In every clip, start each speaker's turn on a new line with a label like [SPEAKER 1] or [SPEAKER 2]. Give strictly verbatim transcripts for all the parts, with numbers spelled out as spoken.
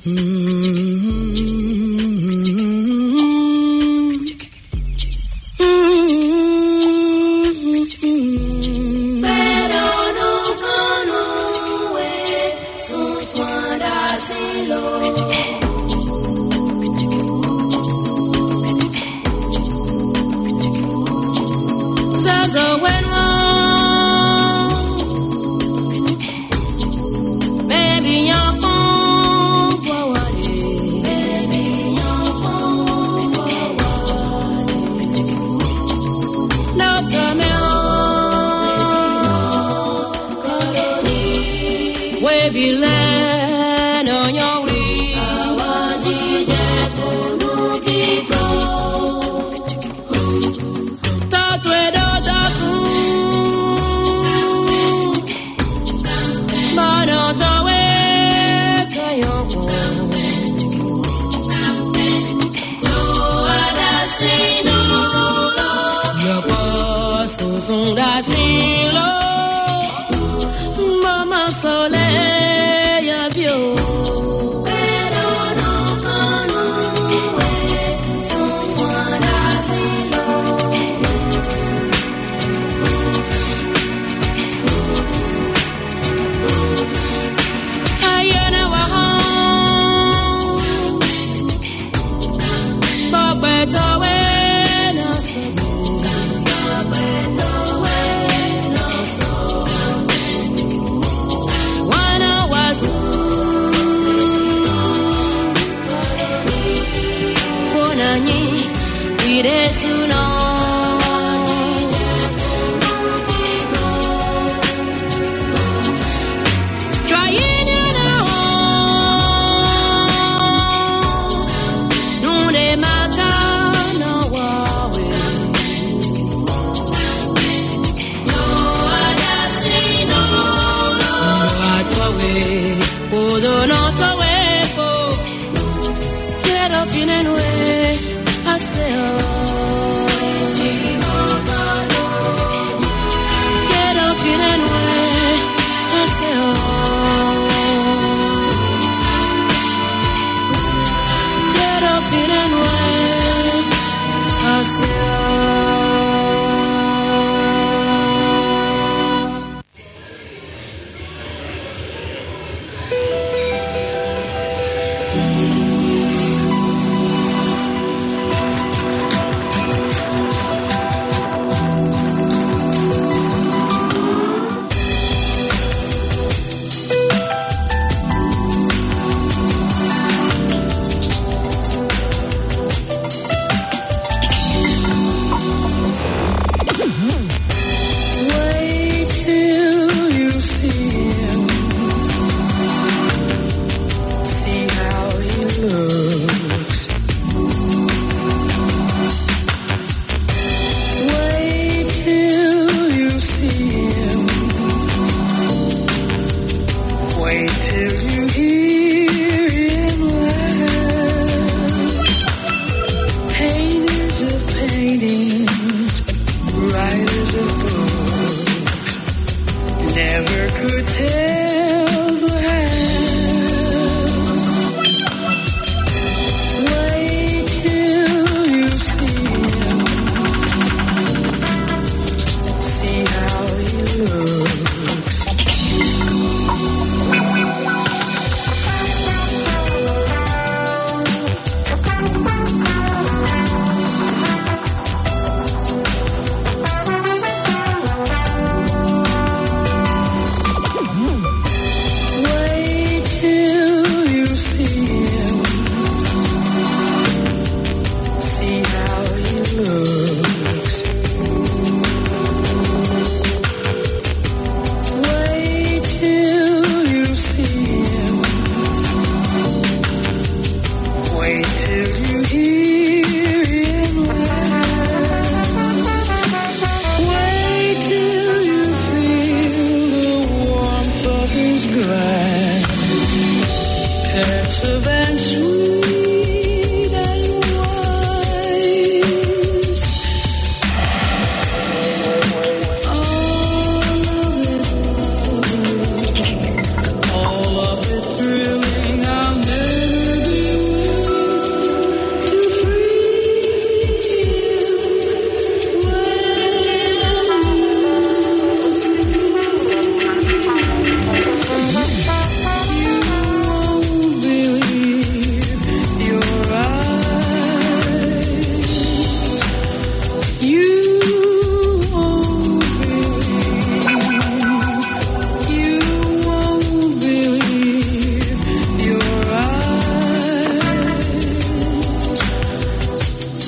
[SPEAKER 1] All of it thrilling, I'll never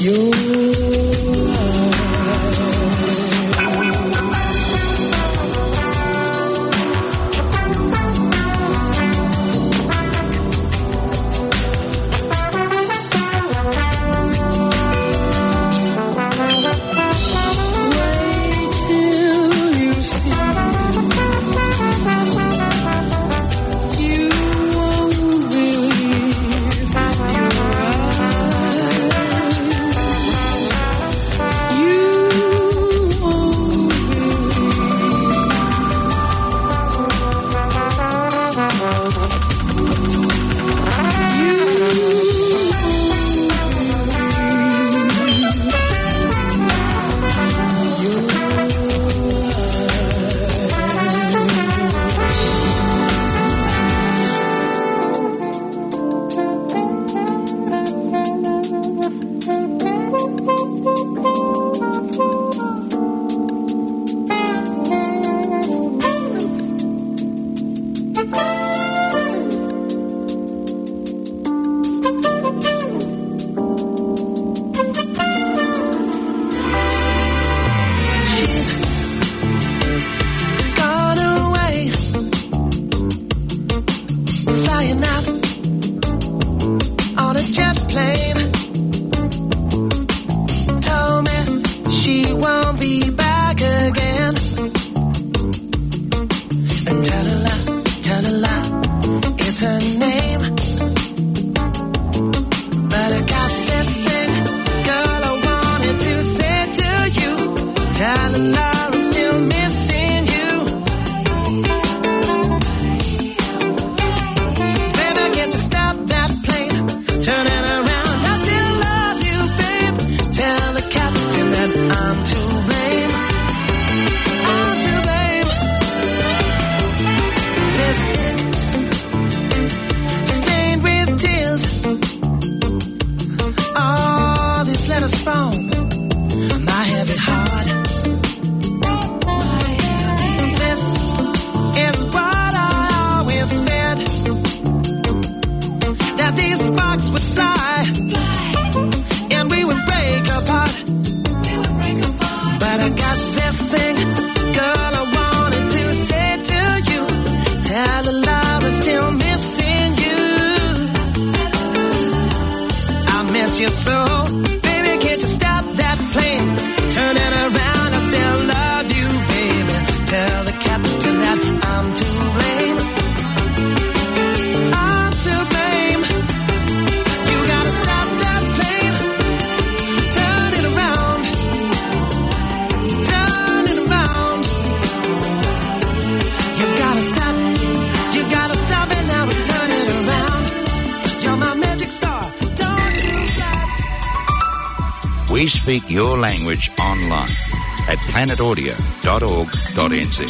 [SPEAKER 1] We speak your language online at planet audio dot org dot n z.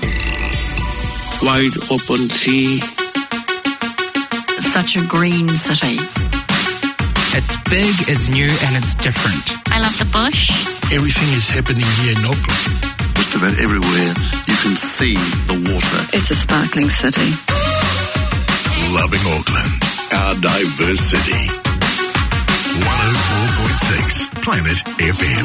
[SPEAKER 2] Wide open sea.
[SPEAKER 3] Such a green city.
[SPEAKER 4] It's big, it's new, and it's different.
[SPEAKER 3] I love the bush.
[SPEAKER 2] Everything is happening here in Auckland.
[SPEAKER 5] Just about everywhere you can see the water.
[SPEAKER 3] It's a sparkling city.
[SPEAKER 5] Loving Auckland, our diverse city. one oh four point six Planet F M.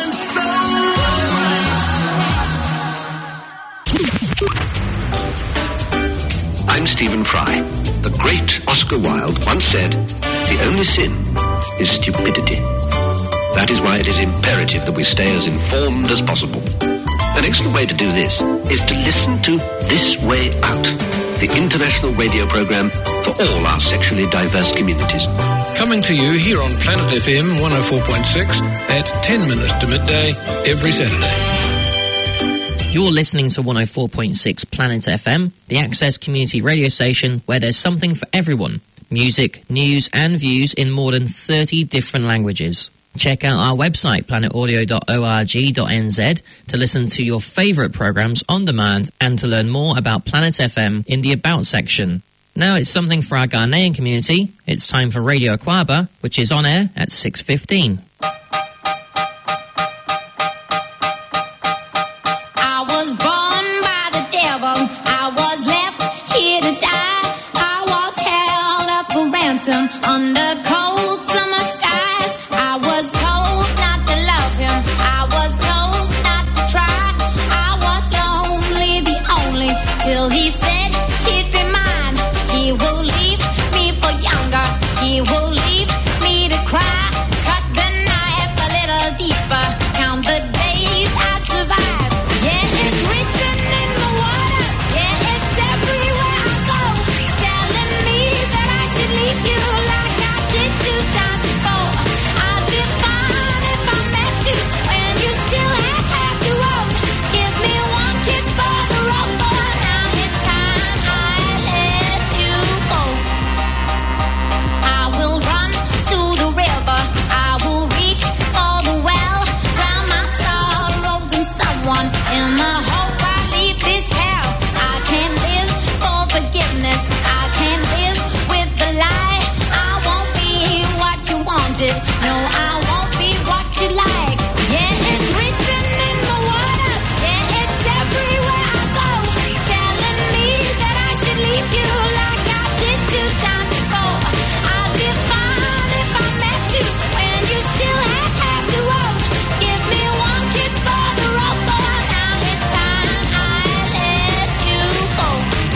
[SPEAKER 6] I'm Stephen Fry. The great Oscar Wilde once said, "The only sin is stupidity." That is why it is imperative that we stay as informed as possible. An excellent way to do this is to listen to This Way Out, the international radio program for all our sexually diverse communities.
[SPEAKER 2] Coming to you here on Planet F M one oh four point six at ten minutes to midday every Saturday.
[SPEAKER 7] You're listening to one oh four point six Planet F M, the Access community radio station where there's something for everyone. Music, news and views in more than thirty different languages. Check out our website, planet audio dot org dot n z, to listen to your favourite programmes on demand and to learn more about Planet F M in the About section. Now it's something for our Ghanaian community. It's time for Radio Aquaba, which is on air at six fifteen.
[SPEAKER 8] I was born by the devil. I was left here to die. I was held up for ransom under cold summer skies. I was told times before. I'd be fine if I met you when you still had half the road. Give me one kiss for the road, but now it's time I let you go. I will run to the river, I will reach for the well, drown my sorrows in someone in the hope I leave this hell. I can't live for forgiveness, I can't live with the lie. I won't be what you wanted, no, I won't be what you like. Yeah, it's written in the water, yeah, it's everywhere I go, telling me that I should leave you like I did two times before. I'd be fine if I met you when you still had half the road. Give me one kiss for the road, but now it's time I let you go.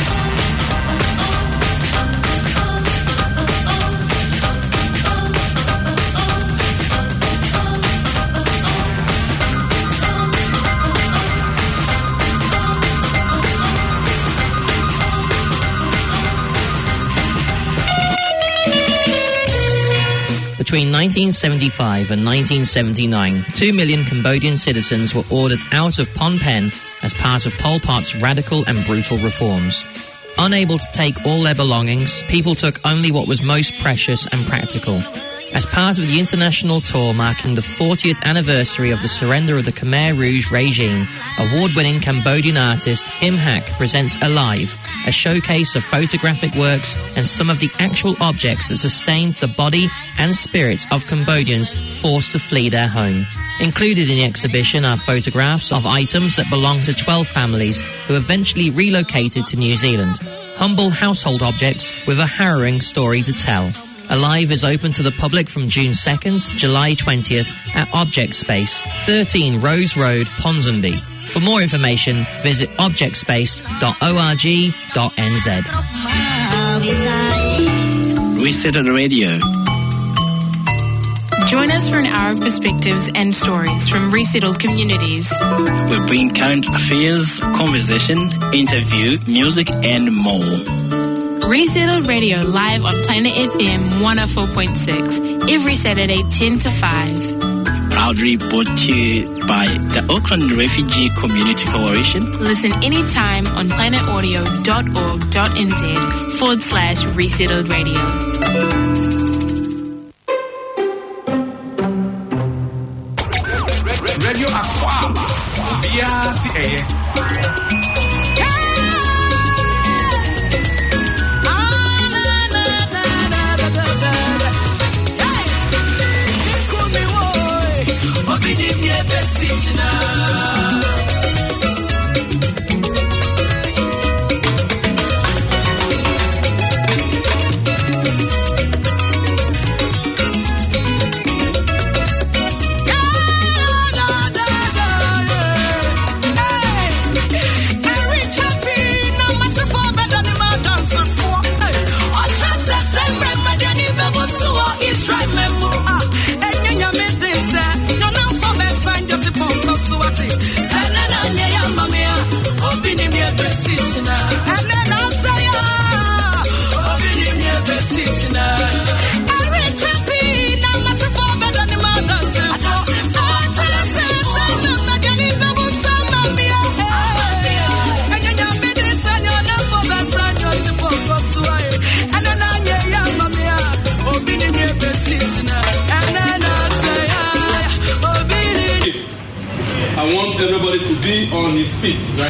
[SPEAKER 7] Between nineteen seventy-five and nineteen seventy-nine, two million Cambodian citizens were ordered out of Phnom Penh as part of Pol Pot's radical and brutal reforms. Unable to take all their belongings, people took only what was most precious and practical. As part of the international tour marking the fortieth anniversary of the surrender of the Khmer Rouge regime, award-winning Cambodian artist Kim Hak presents Alive, a showcase of photographic works and some of the actual objects that sustained the body and spirit of Cambodians forced to flee their home. Included in the exhibition are photographs of items that belong to twelve families who eventually relocated to New Zealand. Humble household objects with a harrowing story to tell. Alive is open to the public from June second to July twentieth at Object Space, thirteen Rose Road, Ponsonby. For more information, visit object space dot org dot n z.
[SPEAKER 9] Resettled Radio.
[SPEAKER 10] Join us for an hour of perspectives and stories from resettled communities.
[SPEAKER 9] We bring current affairs, conversation, interview, music, and more.
[SPEAKER 10] Resettled Radio live on Planet F M one oh four point six every Saturday ten to five.
[SPEAKER 9] Proudly brought to you by the Auckland Refugee Community Coalition.
[SPEAKER 10] Listen anytime on planetaudio dot org dot n z forward slash resettled radio.
[SPEAKER 11] Radio Aquaba. B R C A.
[SPEAKER 12] I want everybody to be on his feet, right?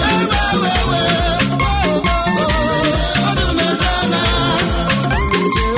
[SPEAKER 13] Do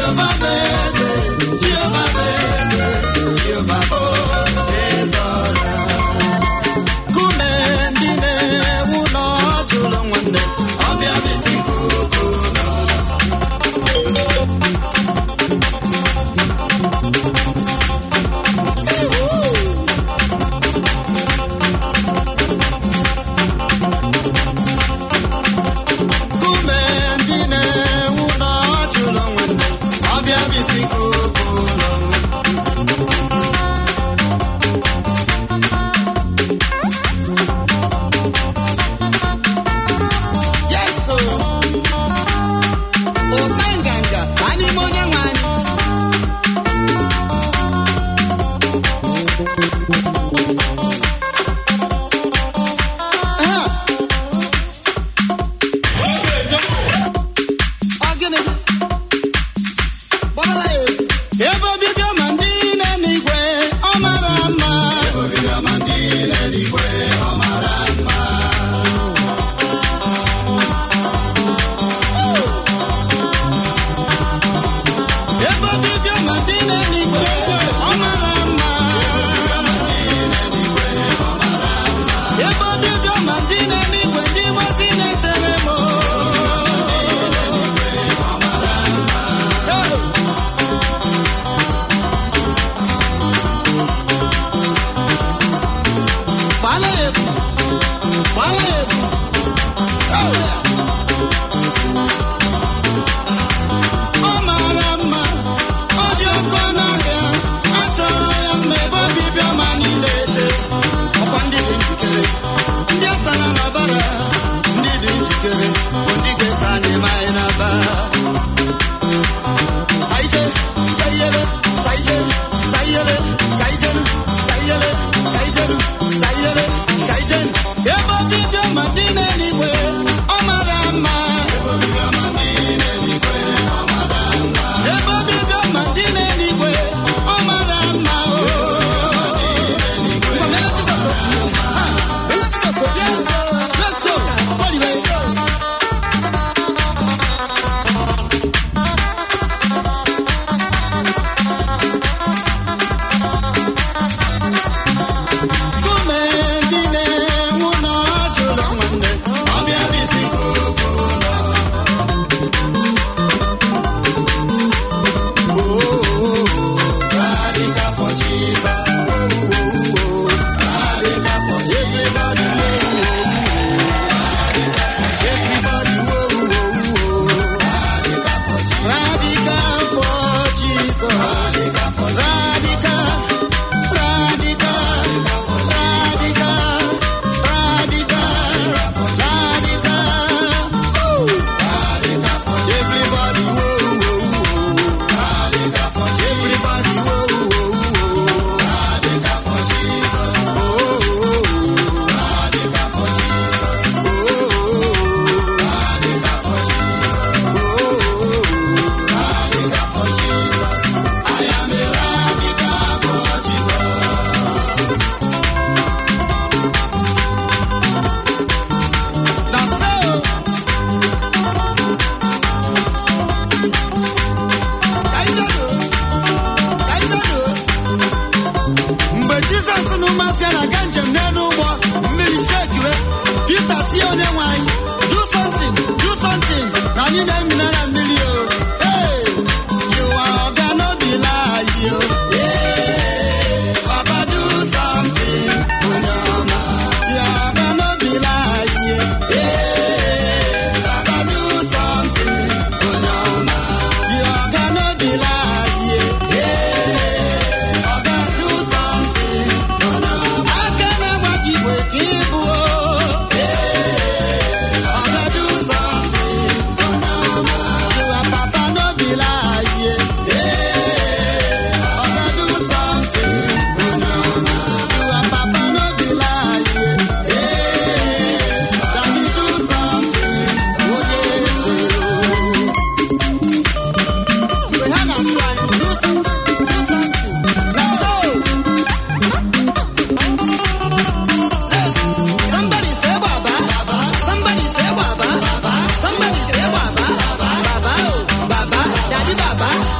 [SPEAKER 13] Ọ mara mma, ọ dị ọkụ n'ahịa, achọrọ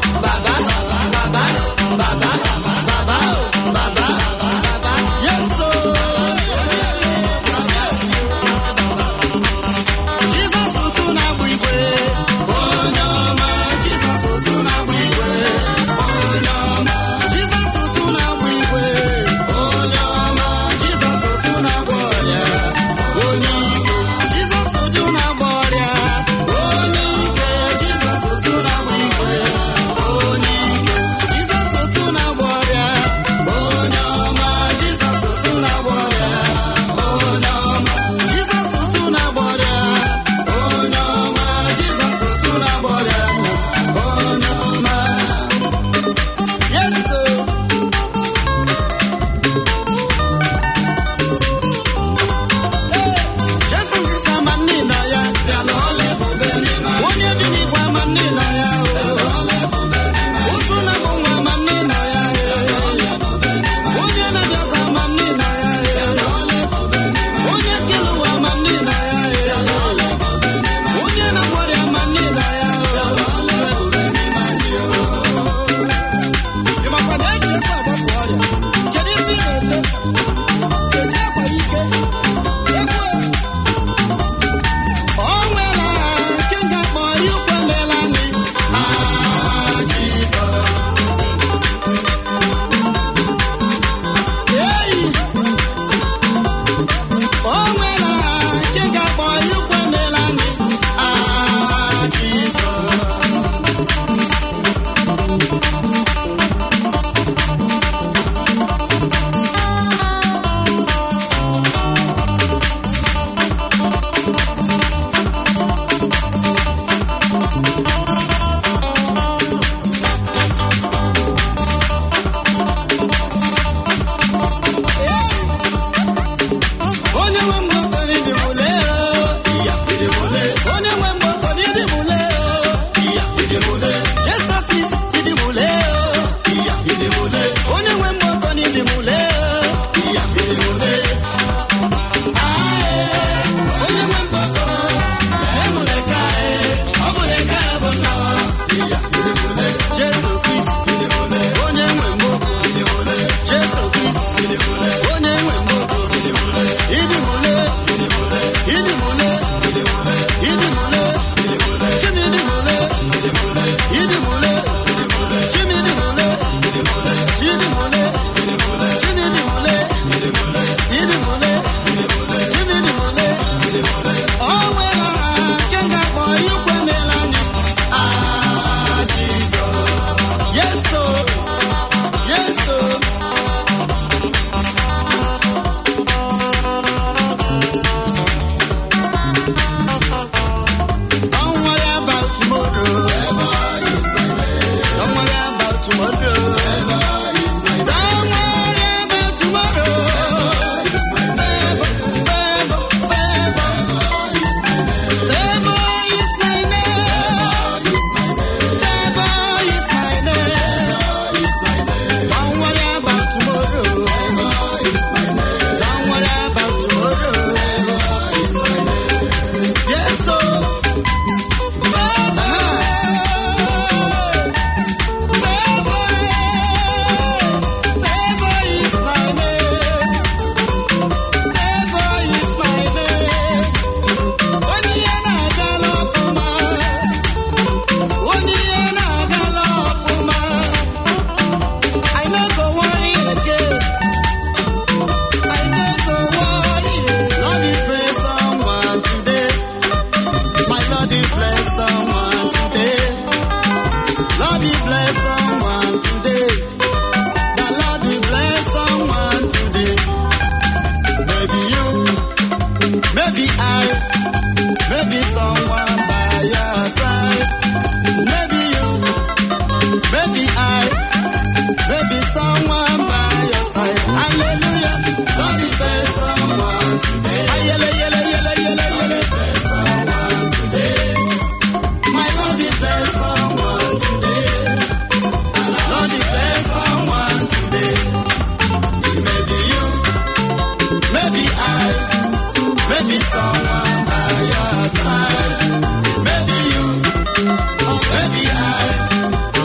[SPEAKER 13] Maybe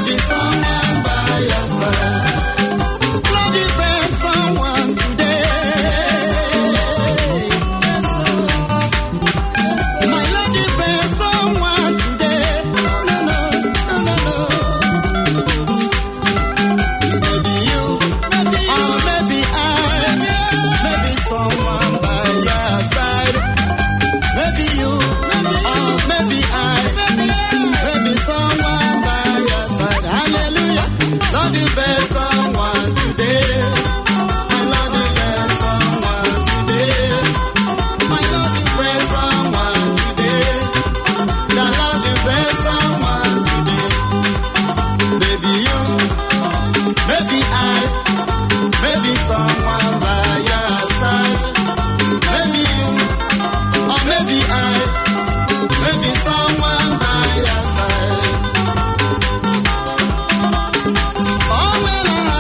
[SPEAKER 13] maybe someone by your side. Lord, you bring someone today. My Lord, you bring someone today. No, no, no, no, no. Maybe you, maybe you, or maybe I, maybe someone by your side. Maybe you, maybe or maybe I, maybe someone by your side. Hallelujah. Lord, you bring someone today. My Lord, you bring someone today. My Lord, you bring someone today. The Lord, you bring someone today. Maybe you, maybe I, maybe someone by your side. Maybe you, or maybe I, maybe someone by your side. Oh, when I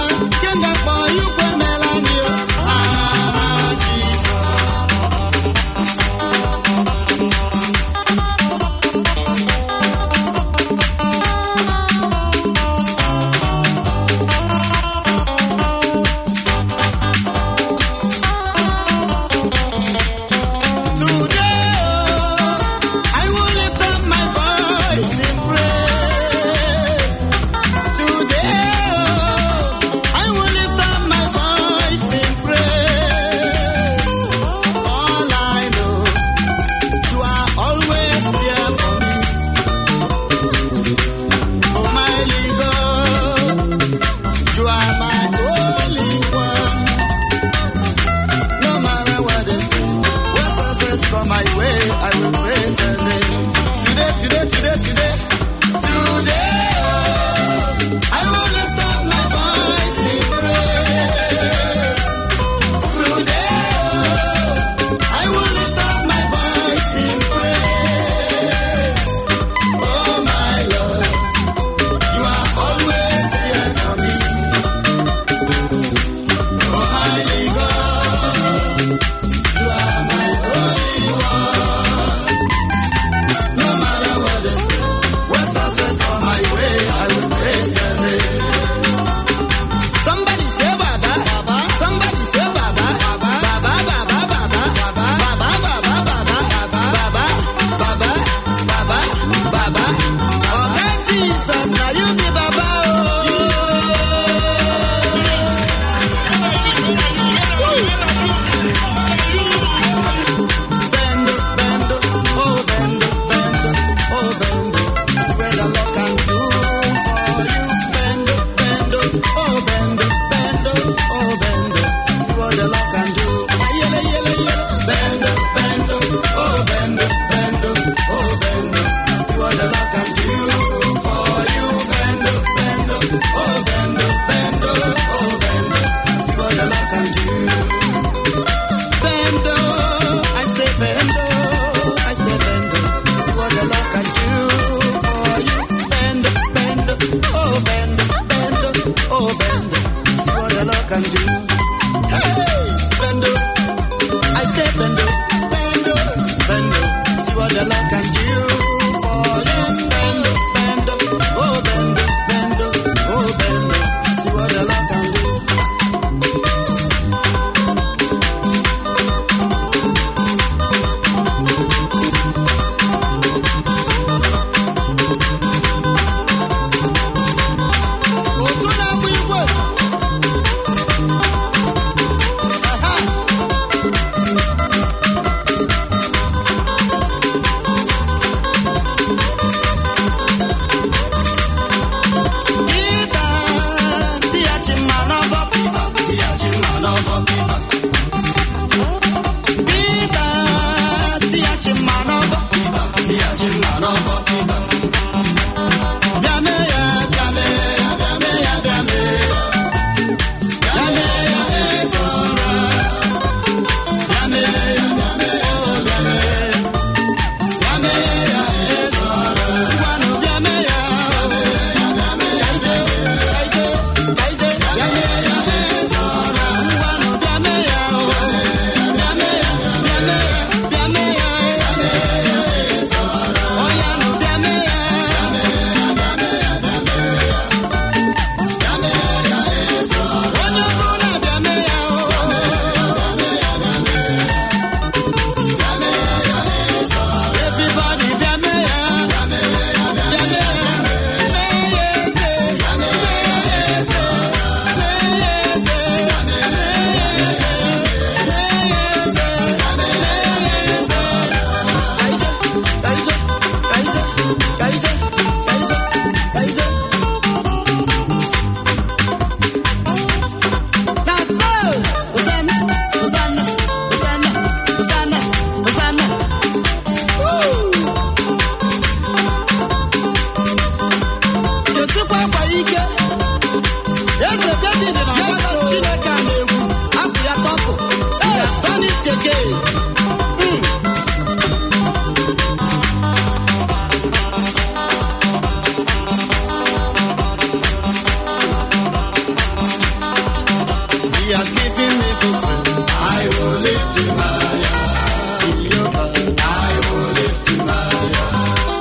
[SPEAKER 13] David na Yesu Chineke na-egwu abụ ya tọpụ. He has done it again. Mm. He has given me victory. I will lift him higher. Jehovah, I will lift him higher.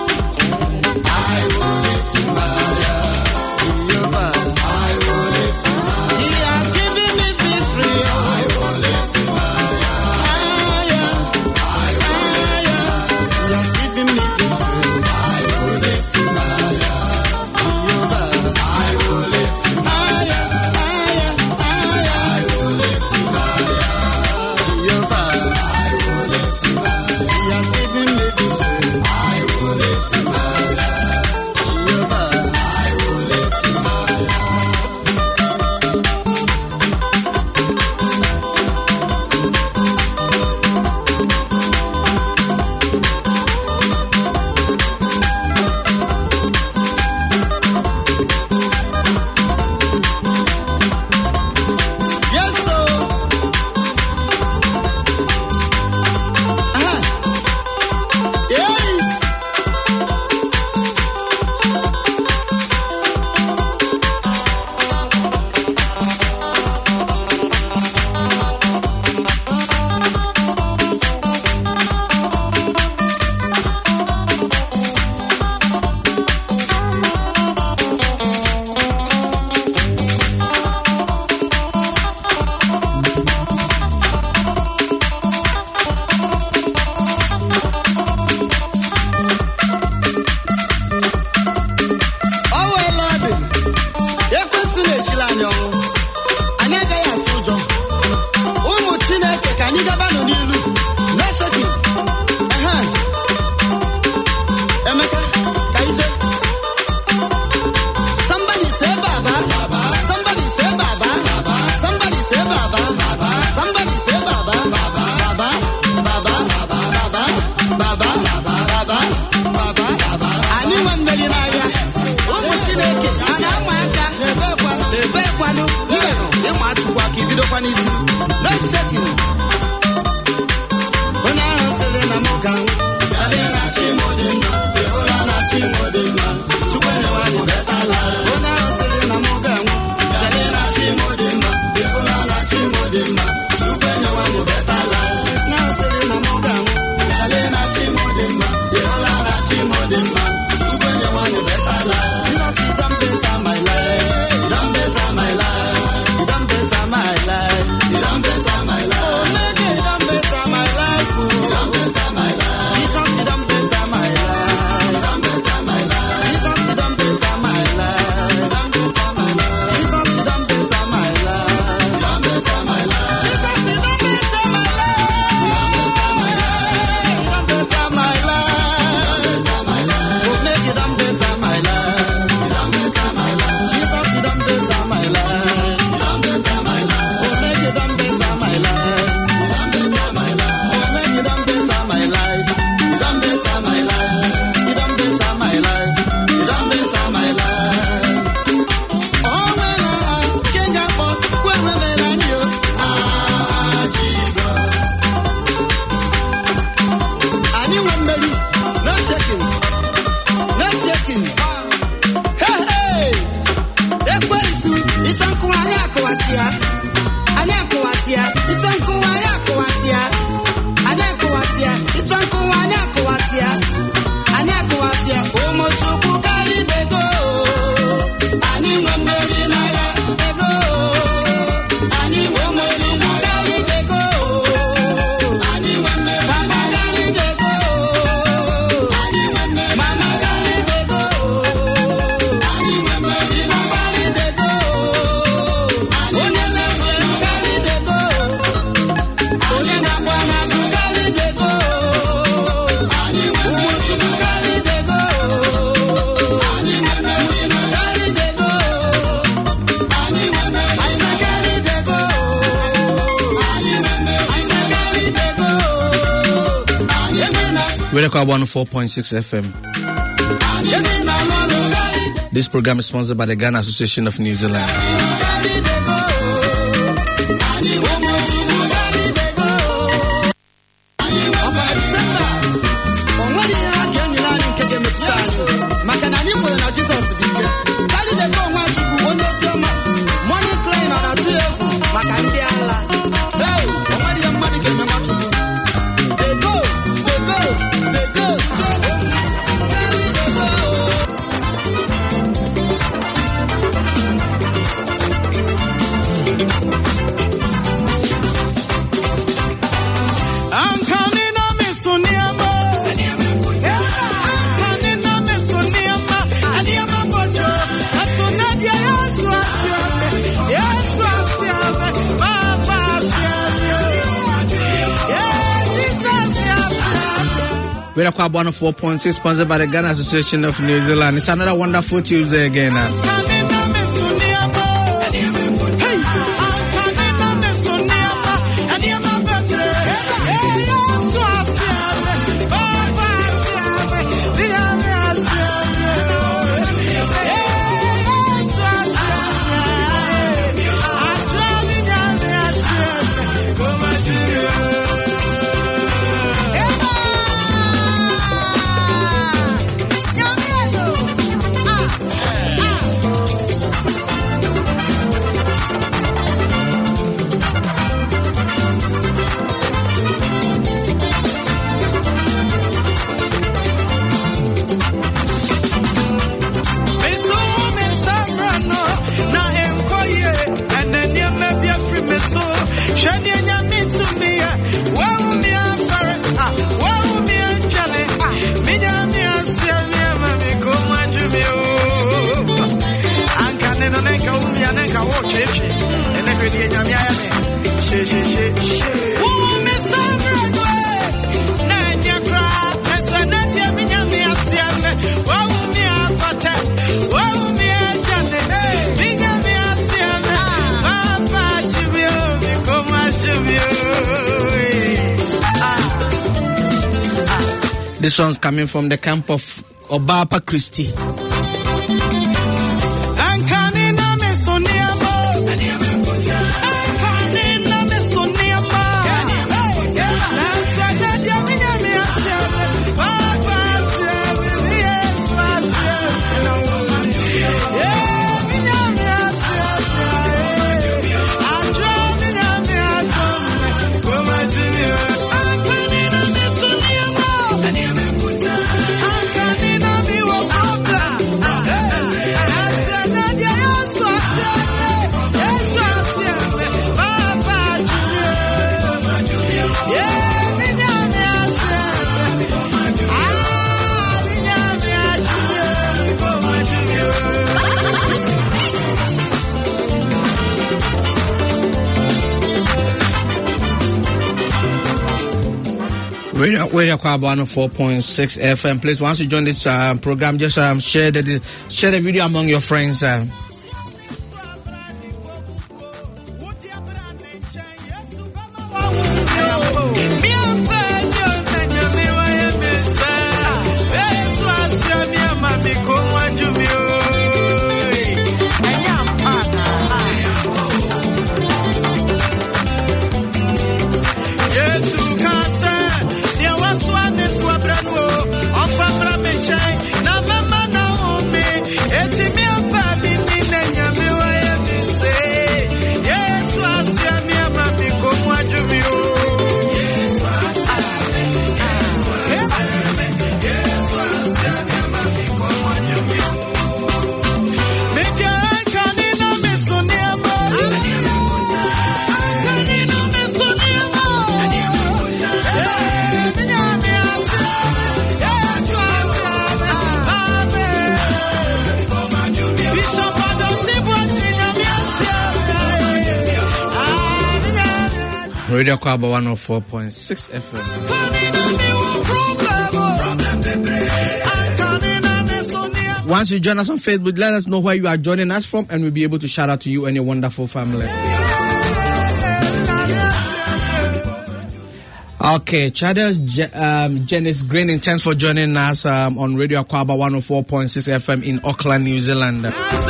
[SPEAKER 13] I will lift him higher. Jehovah, I will lift him higher. He has given me victory. I will lift him higher. Higher. Higher. He has given me victory. I will lift him higher. Jehovah, I will lift him higher. Higher. Higher. I will lift him higher. Jehovah, I will lift him higher. He has given me victory. I will lift him higher. Jehovah, I will lift him higher. Yes, sir. Uh-huh. Yeah. Ọwa Lọdị, ekwensu na-esili anyị ọnwụ. Anyị agaghị atụ ụjọ. Ụmụ Chineke ka anyị gabanụ n'ilu. Na-esoghị. Ehe. Emeka, ka anyị jee. Somebody say Baba. Somebody say Baba. Somebody say Baba. Somebody say Baba. Baba. Baba. Baba. Baba. Baba. Baba. Anyị nwe mmeri n'agha. Ụmụ Chineke a na-ama aka na-ebekwa na-ebekwanụ iwenụ ịma achụkwa ka ibidokwa n'isi. No shaking. Onye ahụ sịrị na mụ ga-anwụ. Ya dị na chi m dị mma. Ịhụla na chi m dị mma. Chukwu enyewa anyị better life. Onye ahụ sịrị na mụ ga-anwụ. Ya dị na chi m dị mma. Ịhụla na chi m dị mma. Chukwu enyewa anyị better life. Onye ahụ sịrị na mụ ga-anwụ. Ya dị na chi m dị mma. Ịhụla na chi m dị mma. Chukwu enyewa anyị better life. Jesus, you done better my life. You done better my life. You done better my life. You done better my life. Oh, make it done better my life. Oh. You done better my life. Jesus, you done better my life. You done better my life. Jesus, you done better my life. You done better my life. Jesus, you done better my life. You done better my life. Jesus, you done better my life. You done better my life. You done better my life. You done better my life. Oh, make it done better my life. You done better my life. Jesus, you done better my life. You done better my life. Oh, make it done better my life. You done better my life. Oh, make it done better my life. You done better my life. You done better my life. You done better my life. Oh, when I king up, when we met on you, ah, Jesus. And you want me, no shaking, no shaking. Hey, hey. Ekwensu, ichanku anya akwasia. Anya akwasia, ichanku anya akwasia. Anya akwasia, ichanku anya akwasia. Anya akwasia, omo chukwu kari dego. Ani mwemeli na ya dego. Ani mwemeli na kari dego. Ani mwemeli mama kari dego. Ani mwemeli mama kari dego. Ani mwemeli na kari dego. Onye na-enwe kari dego. Onye na-agba na kari dego. Ani mwemeli ụmụ chukwu kari dego. Ani mwemeli na kari dego. Ani mwemeli na kari dego. Ani mwemeli na kari dego. Ani mwemeli
[SPEAKER 14] Welcome one four point six F M.
[SPEAKER 13] na kari dego.
[SPEAKER 14] This program is sponsored by the Ghana Association of New Zealand. We're at one oh four point six, sponsored by the Ghana Association of New Zealand. It's another wonderful Tuesday again. Uh. This one's coming from the camp of Obapa Christie. We're at one oh four point six F M. Please, once you join this uh, program, just um, share the share the video among your friends. Uh. Radio Kwaba one oh four point six F M. Once you join us on Facebook, let us know where you are joining us from, and we'll be able to shout out to you and your wonderful family. Okay, Charles Je- um, Janice Green, thanks for joining us um, on Radio Aquaba one oh four point six F M in Auckland, New Zealand.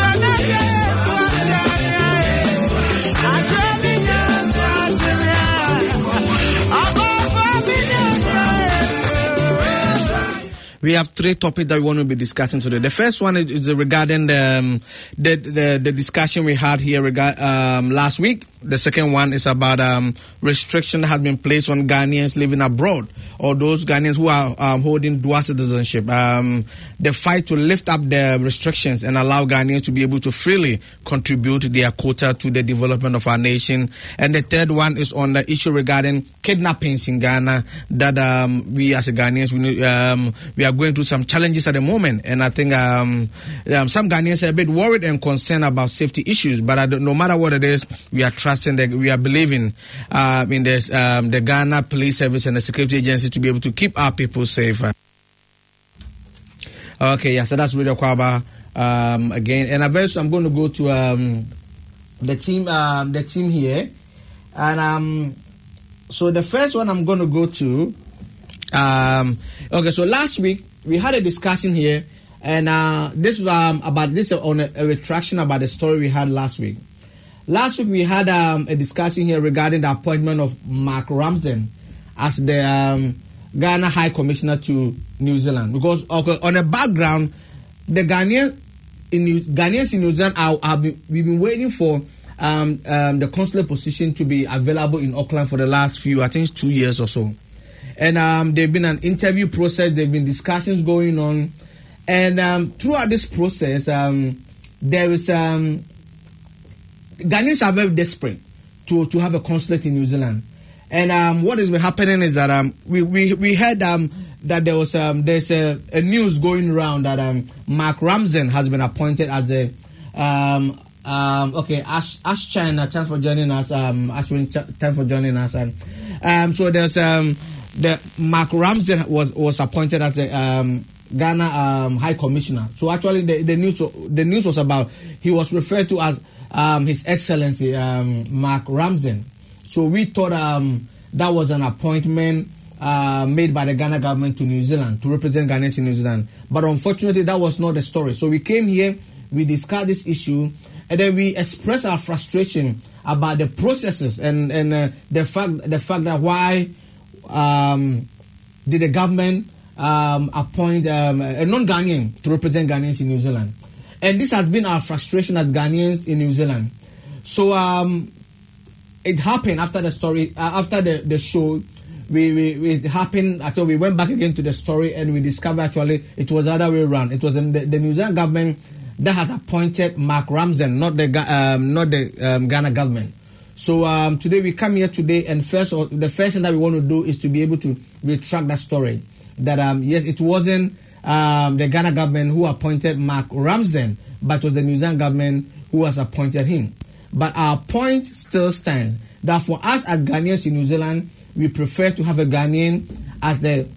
[SPEAKER 14] We have three topics that we want to be discussing today. The first one is, is regarding the, um, the the the discussion we had here regard, um, last week. The second one is about um, restriction that has been placed on Ghanaians living abroad or those Ghanaians who are um, holding dual citizenship. Um, the fight to lift up the restrictions and allow Ghanaians to be able to freely contribute their quota to the development of our nation. And the third one is on the issue regarding kidnappings in Ghana that um, we as a Ghanaians, we, um, we are going through some challenges at the moment. And I think um, um, some Ghanaians are a bit worried and concerned about safety issues. But I don't, no matter what it is, we are trusting that we are believing uh, in this, um, the Ghana Police Service and the security agency to be able to keep our people safe. Okay, yeah, so that's Radio Kwaba um, again. And I I'm going to go to um, the team um, the team here. And um, so the first one I'm going to go to, um, okay, so last week we had a discussion here. And uh, this was um, about this on a, a retraction about the story we had last week. Last week we had um, a discussion here regarding the appointment of Mark Ramsden as the um, Ghana High Commissioner to New Zealand. Because okay, on the background, the Ghanaian in New, Ghanaians in New Zealand are, have been, we've been waiting for um, um, the consular position to be available in Auckland for the last few, I think, two years or so. And um, there's been an interview process. There've been discussions going on, and um, throughout this process, um, there is. Um, Ghanaians are very desperate to, to have a consulate in New Zealand. And um, what is happening is that um, we, we, we heard um, that there was um, there's a, a news going around that um, Mark Ramsden has been appointed as the um, um, okay Ash Ash Chan, uh, thanks for joining us. Um, Ashwin, ch- thanks for joining us. And um, so there's um, the Mark Ramsden was was appointed as the um, Ghana um, High Commissioner. So actually the, the news the news was about he was referred to as Um, His Excellency um, Mark Ramsden. So we thought um, that was an appointment uh, made by the Ghana government to New Zealand to represent Ghanaians in New Zealand. But unfortunately, that was not the story. So we came here, we discussed this issue, and then we expressed our frustration about the processes and and uh, the fact the fact that why um, did the government um, appoint um, a non-Ghanaian to represent Ghanaians in New Zealand. And this has been our frustration as Ghanaians in New Zealand. So um, it happened after the story, uh, after the, the show, we, we, it happened, actually we went back again to the story and we discovered actually it was the other way around. It was the, the New Zealand government that had appointed Mark Ramsden, not the um, not the um, Ghana government. So um, today we come here today and first, the first thing that we want to do is to be able to retract that story. That um, yes, it wasn't Um, the Ghana government who appointed Mark Ramsden, but it was the New Zealand government who has appointed him. But our point still stands that for us as Ghanaians in New Zealand, we prefer to have a Ghanaian as the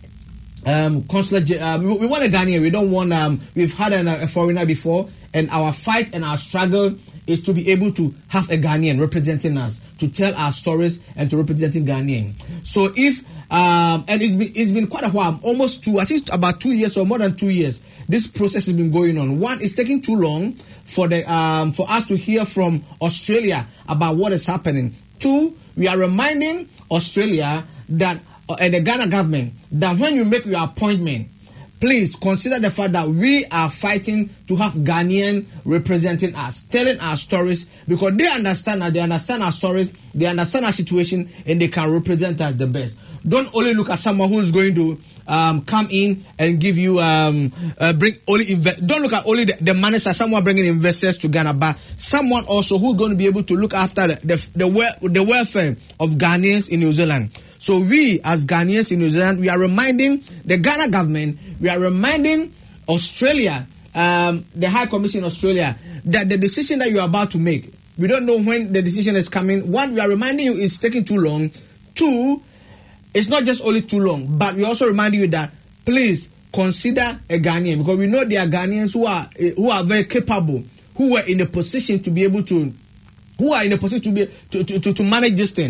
[SPEAKER 14] um, consular. Uh, we, we want a Ghanaian. We don't want. Um, we've had an, a foreigner before, and our fight and our struggle is to be able to have a Ghanaian representing us, to tell our stories and to representing Ghanaian. So if Um, and it's been, it's been quite a while, almost two, I think about two years or more than two years. This process has been going on. One, it's taking too long for the um, for us to hear from Australia about what is happening. Two, we are reminding Australia that uh, and the Ghana government that when you make your appointment, please consider the fact that we are fighting to have Ghanaian representing us, telling our stories, because they understand that they understand our stories, they understand our situation, and they can represent us the best. Don't only look at someone who's going to um, come in and give you um, uh, bring only inve- don't look at only the, the money side, someone bringing investors to Ghana, but someone also who's going to be able to look after the the, the, wel- the welfare of Ghanaians in New Zealand. So we as Ghanaians in New Zealand, we are reminding the Ghana government, we are reminding Australia, um, the High Commission in Australia, that the decision that you are about to make, we don't know when the decision is coming. One, we are reminding you it's taking too long. Two, it's not just only too long, but we also remind you that please consider a Ghanaian, because we know there are Ghanaians who are who are very capable, who were in a position to be able to, who are in a position to be to to, to, to manage this thing.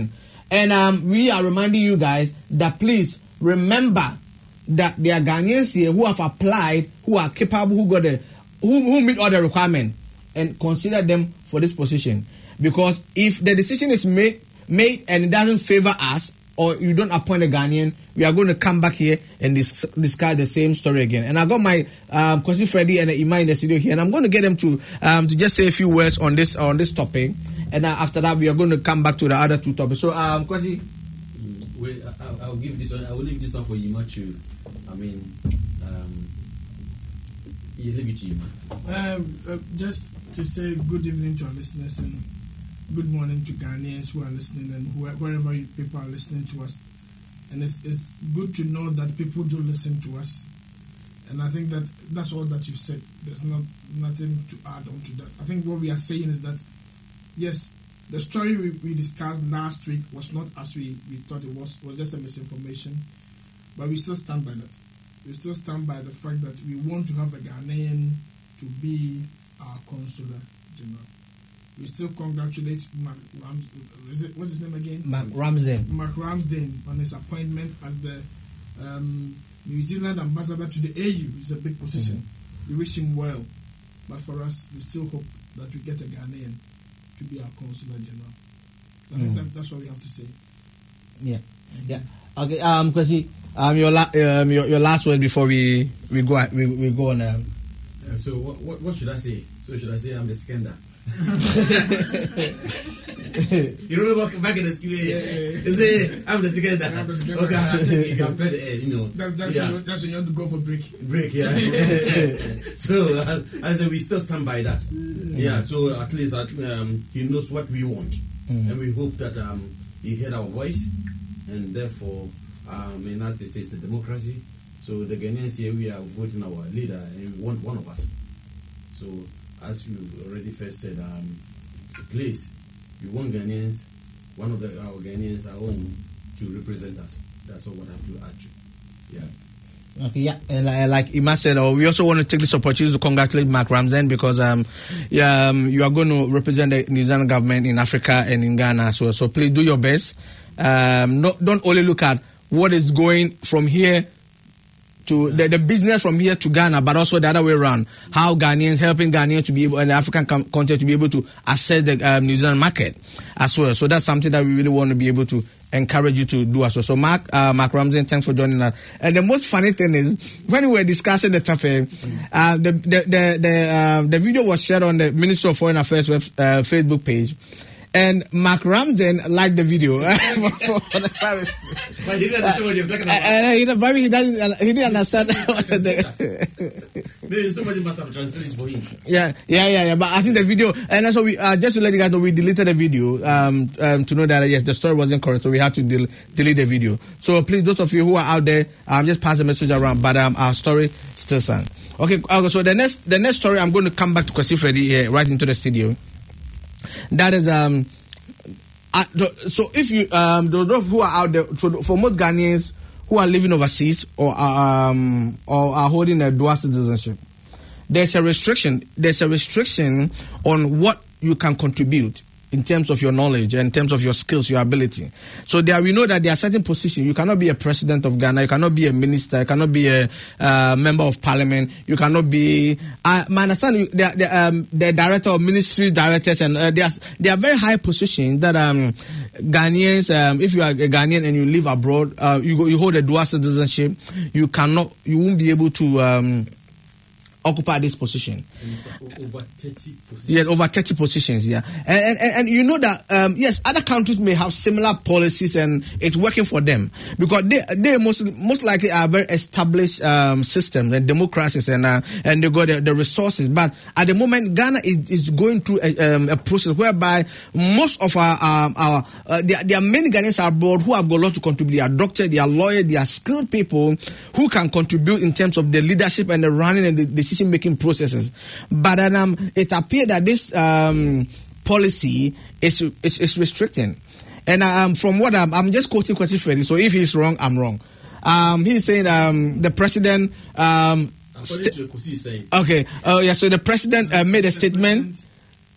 [SPEAKER 14] And um, we are reminding you guys that please remember that there are Ghanaians here who have applied, who are capable, who got the, who, who meet all the requirements, and consider them for this position. Because if the decision is made, made and it doesn't favor us, or you don't appoint a Ghanaian, we are going to come back here and dis- discuss the same story again. And I got my um, Kwesi Freddy and Ima in the studio here, and I'm going to get them to um, to just say a few words on this on this topic. And uh, after that, we are going to come back to the other two topics. So, um, Kwesi,
[SPEAKER 15] mm, well, I, I'll give this one. I will leave this one for Ima to. I mean, um, you leave it to Ima.
[SPEAKER 16] Um, uh, just to say good evening to our listeners and good morning to Ghanaians who are listening and who, wherever you people are listening to us. And it's, it's good to know that people do listen to us. And I think that that's all that you've said. There's not nothing to add on to that. I think what we are saying is that, yes, the story we, we discussed last week was not as we, we thought it was. It was just a misinformation. But we still stand by that. We still stand by the fact that we want to have a Ghanaian to be our consular general. We still congratulate Mark Rams, is it, what's his name again?
[SPEAKER 14] Mark Ramsden.
[SPEAKER 16] Mark Ramsden on his appointment as the um, New Zealand ambassador to the A U. It's a big position. Mm-hmm. We wish him well. But for us, we still hope that we get a Ghanaian to be our consular general. I think
[SPEAKER 14] Mm.
[SPEAKER 16] that, that's what we have to say.
[SPEAKER 14] Yeah, yeah. Okay, um, Kwesi, um, your la- um, your, your last word before we we go we, we go on. Um,
[SPEAKER 15] Yeah, so what, what what should I say? So should I say I'm the Skender? You remember back in the school, yeah, yeah, yeah. You say I'm the Skender.
[SPEAKER 16] I'm the Skender.
[SPEAKER 15] Okay, I think you can play the air, you know.
[SPEAKER 16] That, that's,
[SPEAKER 15] yeah.
[SPEAKER 16] when, that's when you have to go for break.
[SPEAKER 15] Break, yeah. So uh, I said we still stand by that. Mm. Yeah. So at least uh, um, he knows what we want, mm. and we hope that um, he heard our voice, and therefore, um, and as they say, it's the democracy. So the Ghanaians here, we are voting our leader, and we want one of us. So as you already first said, um, please, we want Ghanaians, one of the, our Ghanaians, our own, to represent us. That's all what I have to add to. Yeah.
[SPEAKER 14] Okay, yeah, and uh, like Ima said, oh, we also want to take this opportunity to congratulate Mark Ramsden because um, yeah, um, you are going to represent the New Zealand government in Africa and in Ghana as well. So please do your best. Um, not, don't only look at what is going from here to the, the business from here to Ghana, but also the other way around. How Ghanaians, helping Ghanaians to be able, and the African com- continent to be able to access the um, New Zealand market as well. So that's something that we really want to be able to encourage you to do as well. So Mark, uh, Mark Ramsden, thanks for joining us. And the most funny thing is, when we were discussing the topic, uh, the the the the, uh, the video was shared on the Ministry of Foreign Affairs web, uh, Facebook page. And Mark Ramsden liked the video. for, for the
[SPEAKER 15] But he didn't understand what you're talking about.
[SPEAKER 14] Uh, uh, he, probably he, doesn't, he didn't understand. What the,
[SPEAKER 15] Maybe somebody must have translated for him.
[SPEAKER 14] Yeah, yeah, yeah, yeah. But I think the video, and also we uh, just to let you guys know, we deleted the video um, um, to know that yes, the story wasn't correct, so we had to del- delete the video. So please, those of you who are out there, um, just pass the message around. But um, our story still stands. Okay, okay. So the next, the next story, I'm going to come back to Kwesi Freddy here, right into the studio. That is um. Uh, so if you um those who are out there, so for most Ghanaians who are living overseas or um or are holding a dual citizenship, there's a restriction. There's a restriction on what you can contribute in terms of your knowledge and in terms of your skills, your ability. So there, we know that there are certain positions. You cannot be a president of Ghana. You cannot be a minister. You cannot be a uh, member of parliament. You cannot be. Uh, my understanding, the the, um, the director of ministry directors, and uh, there are there are very high positions that um, Ghanaians. Um, if you are a Ghanaian and you live abroad, uh, you go, you hold a dual citizenship. You cannot. You won't be able to. Um, occupy this position.
[SPEAKER 15] Over thirty positions.
[SPEAKER 14] Yeah, over thirty positions, yeah. And and, and you know that, um, yes, other countries may have similar policies and it's working for them because they they most most likely are very established um, systems and democracies and uh, and they got the, the resources. But at the moment, Ghana is, is going through a, um, a process whereby most of our, um, our uh, there, there are many Ghanaians abroad who have got a lot to contribute. They are doctors, they are lawyers, they are skilled people who can contribute in terms of the leadership and the running and the, the decision-making processes. But um, it appears that this um, policy is, is is restricting. And um, from what I'm, I'm just quoting Kwesi Freddy, so if he's wrong, I'm wrong. Um, he's saying um, the president... Um,
[SPEAKER 15] According st- to Kwesi saying.
[SPEAKER 14] Okay, uh, yeah, so the president uh, made a statement...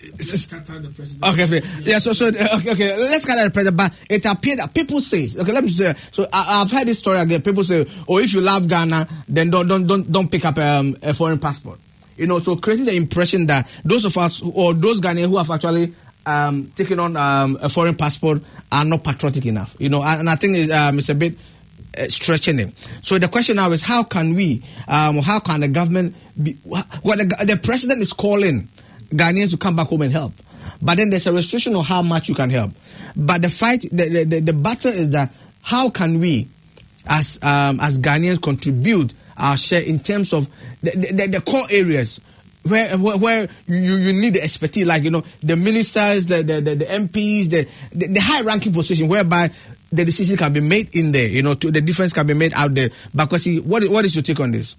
[SPEAKER 16] let's cut out the president.
[SPEAKER 14] Okay, yeah. So, so okay, okay. Let's cut out the president. But it appeared that people say, okay, let me say. So I, I've heard this story again. People say, oh, if you love Ghana, then don't don't don't don't pick up um, a foreign passport. You know, so creating the impression that those of us who, or those Ghanaians who have actually um, taken on um, a foreign passport are not patriotic enough. You know, and, and I think it's, um, it's a bit uh, stretching it. So the question now is, how can we, um, how can the government be? Well, the, the president is calling Ghanaians to come back home and help, but then there's a restriction on how much you can help. But the fight, the the, the, the battle is that how can we, as um, as Ghanaians, contribute our share in terms of the, the, the core areas where where, where you, you need the expertise, like, you know, the ministers, the the, the, the M Ps, the, the, the high-ranking position, whereby the decision can be made in there, you know, to, the difference can be made out there. Because what what is your take on this?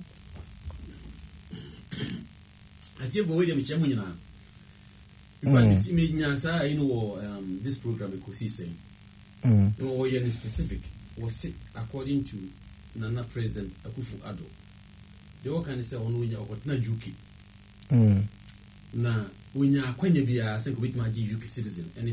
[SPEAKER 15] I think for William Chamuina, if me nyasa, you know, um, this program we could see saying, you know, what you're specific was according to Nana President Akufo-Addo. They all can say on Winya or not Juki. Na Winya Kwenya be a single bit my U K citizen, and